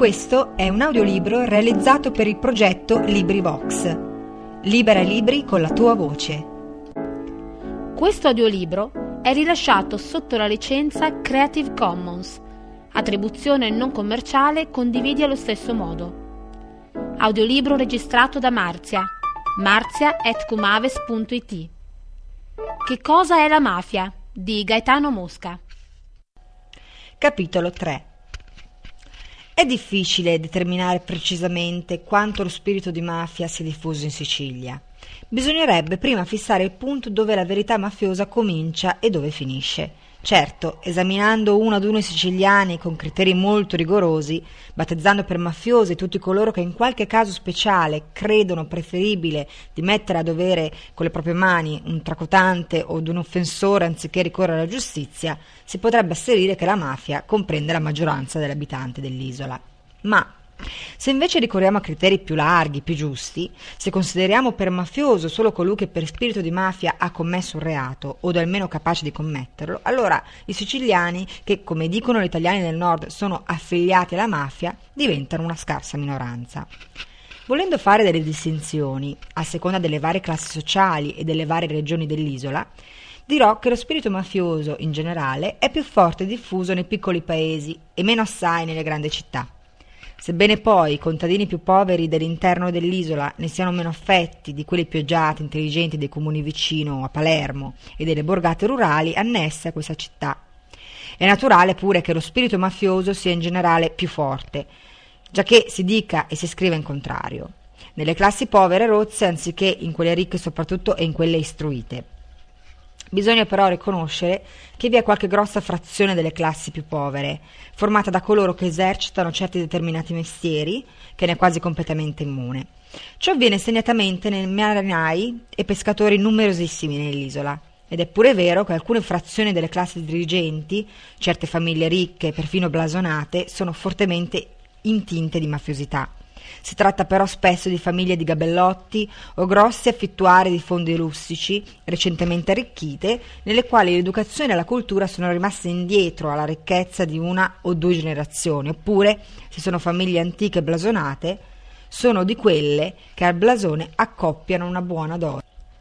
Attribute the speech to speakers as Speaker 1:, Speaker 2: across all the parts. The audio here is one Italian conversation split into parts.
Speaker 1: Questo è un audiolibro realizzato per il progetto LibriVox. Libera i libri con la tua voce.
Speaker 2: Questo audiolibro è rilasciato sotto la licenza Creative Commons. Attribuzione non commerciale, condividi allo stesso modo. Audiolibro registrato da marzia@cumaves.it. Che cosa è la mafia? Di Gaetano Mosca.
Speaker 1: Capitolo 3. È difficile determinare precisamente quanto lo spirito di mafia sia diffuso in Sicilia. Bisognerebbe prima fissare il punto dove la verità mafiosa comincia e dove finisce. Certo, esaminando uno ad uno i siciliani con criteri molto rigorosi, battezzando per mafiosi tutti coloro che in qualche caso speciale credono preferibile di mettere a dovere con le proprie mani un tracotante o un offensore anziché ricorrere alla giustizia, si potrebbe asserire che la mafia comprende la maggioranza degli abitanti dell'isola. Ma se invece ricorriamo a criteri più larghi, più giusti, se consideriamo per mafioso solo colui che per spirito di mafia ha commesso un reato o almeno capace di commetterlo, allora i siciliani, che come dicono gli italiani del nord sono affiliati alla mafia, diventano una scarsa minoranza. Volendo fare delle distinzioni a seconda delle varie classi sociali e delle varie regioni dell'isola, dirò che lo spirito mafioso in generale è più forte e diffuso nei piccoli paesi e meno assai nelle grandi città. Sebbene poi i contadini più poveri dell'interno dell'isola ne siano meno affetti di quelli più agiati, intelligenti dei comuni vicino a Palermo e delle borgate rurali annesse a questa città. È naturale pure che lo spirito mafioso sia in generale più forte, giacché si dica e si scriva in contrario, nelle classi povere e rozze anziché in quelle ricche soprattutto e in quelle istruite. Bisogna però riconoscere che vi è qualche grossa frazione delle classi più povere, formata da coloro che esercitano certi determinati mestieri, che ne è quasi completamente immune. Ciò avviene segnatamente nei marinai e pescatori numerosissimi nell'isola, ed è pure vero che alcune frazioni delle classi dirigenti, certe famiglie ricche e perfino blasonate, sono fortemente intinte di mafiosità. Si tratta però spesso di famiglie di gabellotti o grossi affittuari di fondi rustici recentemente arricchite, nelle quali l'educazione e la cultura sono rimaste indietro alla ricchezza di una o due generazioni, oppure, se sono famiglie antiche e blasonate, sono di quelle che al blasone accoppiano una buona dose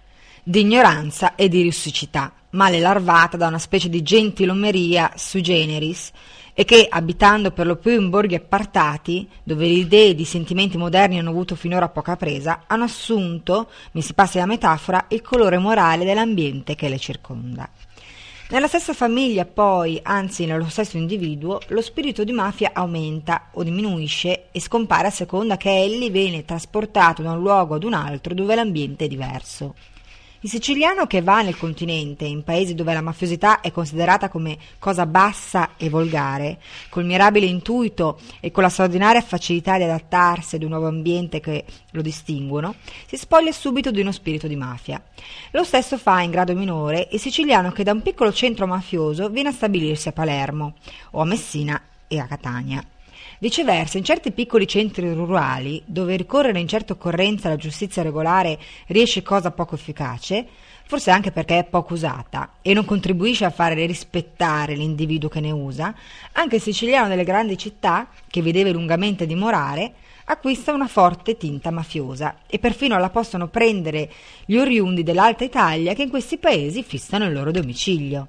Speaker 1: di ignoranza e di rusticità, male larvata da una specie di gentilomeria sui generis, e che, abitando per lo più in borghi appartati, dove le idee ed i sentimenti moderni hanno avuto finora poca presa, hanno assunto, mi si passi la metafora, il colore morale dell'ambiente che le circonda. Nella stessa famiglia, poi, anzi nello stesso individuo, lo spirito di mafia aumenta o diminuisce e scompare a seconda che egli viene trasportato da un luogo ad un altro dove l'ambiente è diverso. Il siciliano che va nel continente, in paesi dove la mafiosità è considerata come cosa bassa e volgare, col mirabile intuito e con la straordinaria facilità di adattarsi ad un nuovo ambiente che lo distinguono, si spoglia subito di uno spirito di mafia. Lo stesso fa, in grado minore, il siciliano che da un piccolo centro mafioso viene a stabilirsi a Palermo, o a Messina e a Catania. Viceversa, in certi piccoli centri rurali, dove ricorrere in certa occorrenza alla giustizia regolare riesce cosa poco efficace, forse anche perché è poco usata e non contribuisce a fare rispettare l'individuo che ne usa, anche il siciliano delle grandi città, che vi deve lungamente dimorare, acquista una forte tinta mafiosa e perfino la possono prendere gli oriundi dell'Alta Italia che in questi paesi fissano il loro domicilio.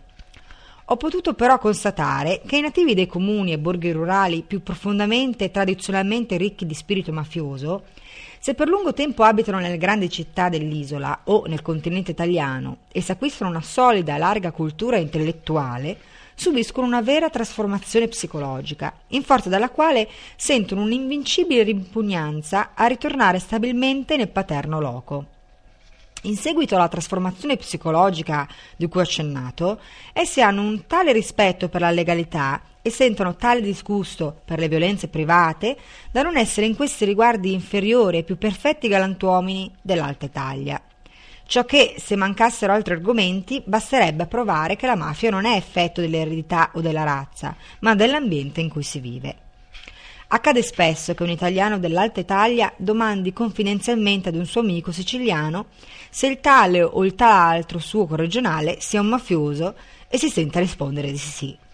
Speaker 1: Ho potuto però constatare che i nativi dei comuni e borghi rurali più profondamente e tradizionalmente ricchi di spirito mafioso, se per lungo tempo abitano nelle grandi città dell'isola o nel continente italiano e si acquistano una solida e larga cultura intellettuale, subiscono una vera trasformazione psicologica, in forza della quale sentono un'invincibile ripugnanza a ritornare stabilmente nel paterno loco. In seguito alla trasformazione psicologica di cui ho accennato, essi hanno un tale rispetto per la legalità e sentono tale disgusto per le violenze private da non essere in questi riguardi inferiori ai più perfetti galantuomini dell'Alta Italia. Ciò che, se mancassero altri argomenti, basterebbe a provare che la mafia non è effetto dell'eredità o della razza, ma dell'ambiente in cui si vive. Accade spesso che un italiano dell'Alta Italia domandi confidenzialmente ad un suo amico siciliano se il tale o il tal altro suo corregionale sia un mafioso e si senta rispondere di sì.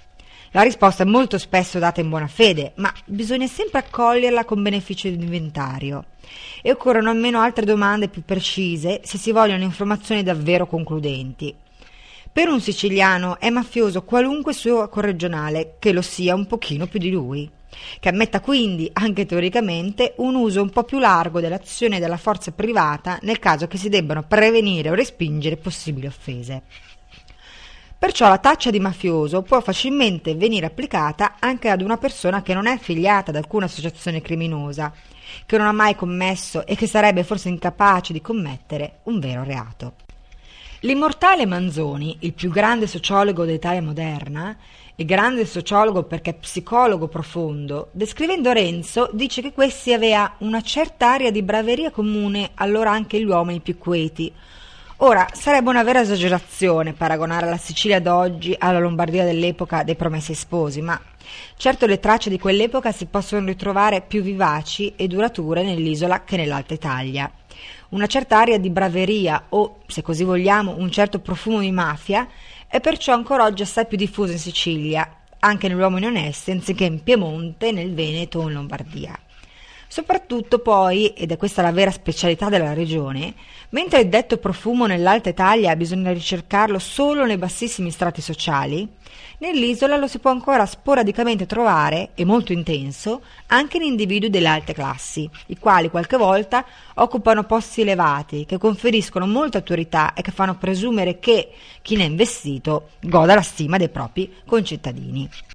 Speaker 1: La risposta è molto spesso data in buona fede, ma bisogna sempre accoglierla con beneficio di inventario. E occorrono almeno altre domande più precise se si vogliono informazioni davvero concludenti. Per un siciliano è mafioso qualunque suo corregionale che lo sia un pochino più di lui, che ammetta quindi, anche teoricamente, un uso un po' più largo dell'azione della forza privata nel caso che si debbano prevenire o respingere possibili offese. Perciò la taccia di mafioso può facilmente venire applicata anche ad una persona che non è affiliata ad alcuna associazione criminosa, che non ha mai commesso e che sarebbe forse incapace di commettere un vero reato. L'immortale Manzoni, il più grande sociologo d'Italia moderna, e grande sociologo perché psicologo profondo, descrivendo Renzo dice che questi aveva una certa aria di braveria comune allora anche agli uomini più queti. Ora, sarebbe una vera esagerazione paragonare la Sicilia d'oggi alla Lombardia dell'epoca dei Promessi Sposi, ma certo le tracce di quell'epoca si possono ritrovare più vivaci e durature nell'isola che nell'Alta Italia. Una certa aria di braveria o, se così vogliamo, un certo profumo di mafia è perciò ancora oggi assai più diffuso in Sicilia, anche negli uomini onesti, anziché in Piemonte, nel Veneto o in Lombardia. Soprattutto poi, ed è questa la vera specialità della regione, mentre il detto profumo nell'Alta Italia bisogna ricercarlo solo nei bassissimi strati sociali, nell'isola lo si può ancora sporadicamente trovare, e molto intenso, anche in individui delle alte classi, i quali qualche volta occupano posti elevati, che conferiscono molta autorità e che fanno presumere che chi ne è investito goda la stima dei propri concittadini.